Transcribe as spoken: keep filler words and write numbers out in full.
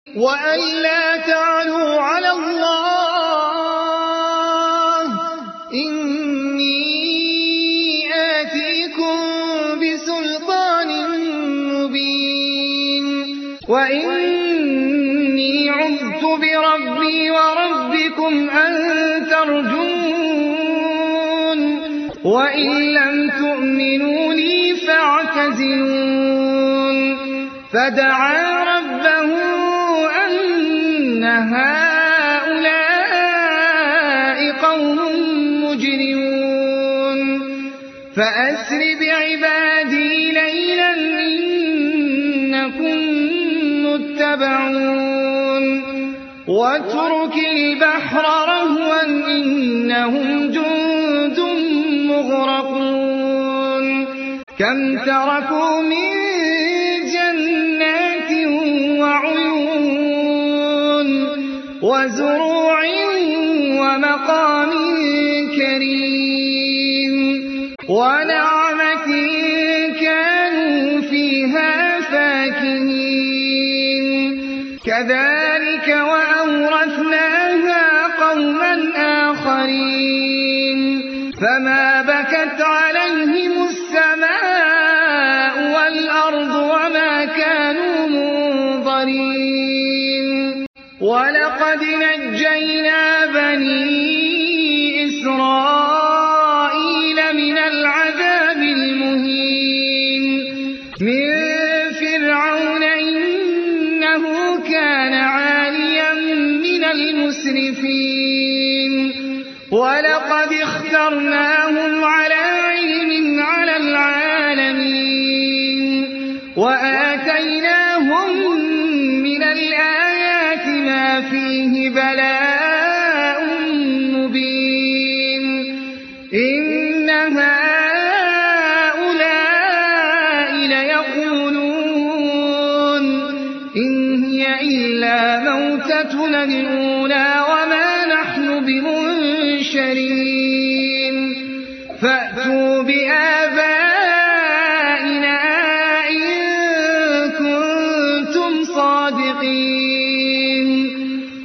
وأن لا تعلوا على الله إني آتيكم بسلطان مبين وإني عذت بربي وربكم أن ترجون وإن لم تؤمنوا لي فاعتزلون فدعا ربه أن هؤلاء قوم مجرمون فأسر بعبادي ليلا إنكم متبعون واترك البحر رهوا إنهم جند مغرقون كم تركوا من جنات وعيون وزروع ومقام كريم ونعمة كانوا فيها فاكهين كذلك وأورثناها قوما آخرين فما بكت عليهم السماء والأرض وما كانوا منظرين ولقد نجينا بني إسرائيل من العذاب المهين من فرعون إنه كان عاليا من المسرفين ولقد اخترناهم على علم على العالمين وآتيناهم من الآيات ما فيه بلاء مبين إن هؤلاء ليقولون إن هي إلا موتتنا الأولى وما نحن بمنشرين